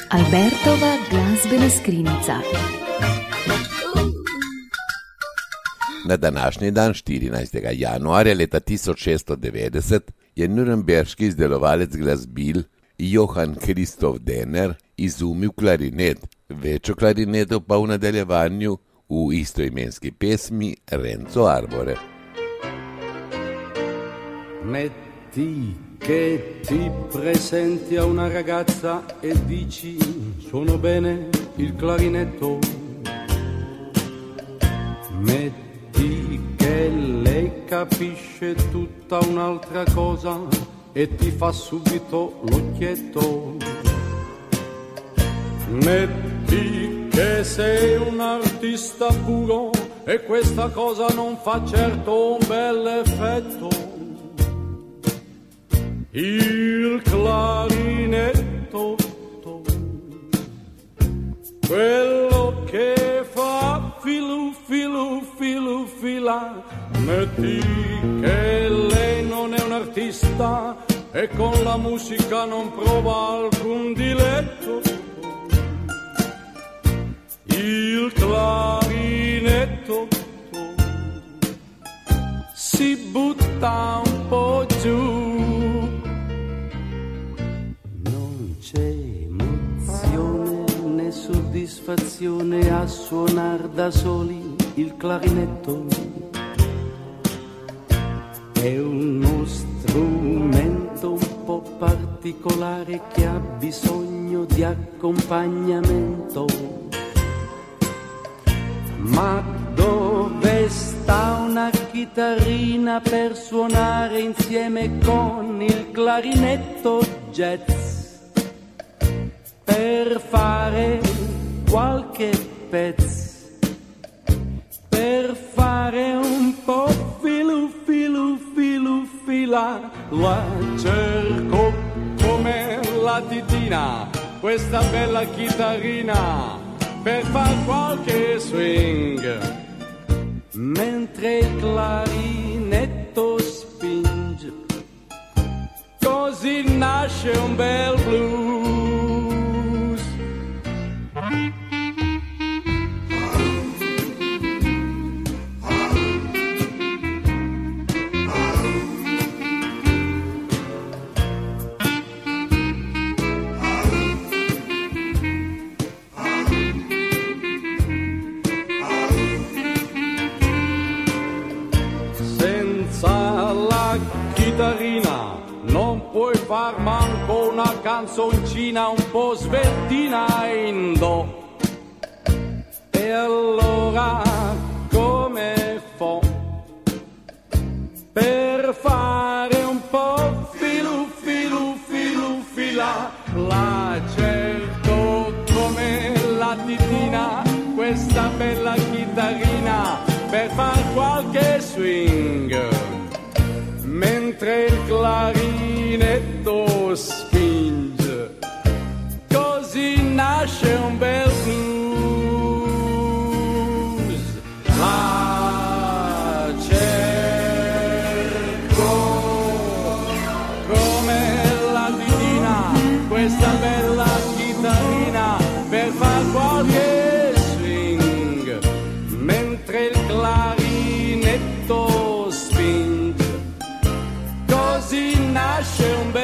Albertova glazbena skrinjica. Na današnji dan, 14. januarja leta 1690, je nürnberški izdelovalec glasbil Johann Christoph Denner izumil klarinet, večjo klarineto pa v nadaljevanju v istoimenski pesmi Renzo Arbore. Metti che ti presenti a una ragazza e dici suono bene il clarinetto. Metti che lei capisce tutta un'altra cosa e ti fa subito l'occhietto. Metti che sei un artista puro e questa cosa non fa certo un bel effetto. Il clarinetto, quello che fa filu filu filu fila. Metti che lei non è un artista e con la musica non prova alcun diletto. Il clarinetto si butta un po' giù. Non c'è emozione né soddisfazione a suonar da soli il clarinetto. È uno strumento un po' particolare che ha bisogno di accompagnamento. Ma dove sta una chitarrina per suonare insieme con il clarinetto jazz? Per fare qualche pezzo, per fare un po' filu filu filu fila. La cerco come la titina, questa bella chitarrina, per far qualche swing, mentre il clarinetto spinge, così nasce un bel blues. Non puoi far manco una canzoncina un po' sveltina in do. E allora come fa per fare un po' filu filu filu fila? La cerco come la titina, questa bella chitarrina, per far qualche swing, mentre il clarinetto spinge, così nasce un bel blues. La cerco come la titina, questa bella chitarrina, per far qualche swing, mentre il clarinetto spinge, così nasce un bel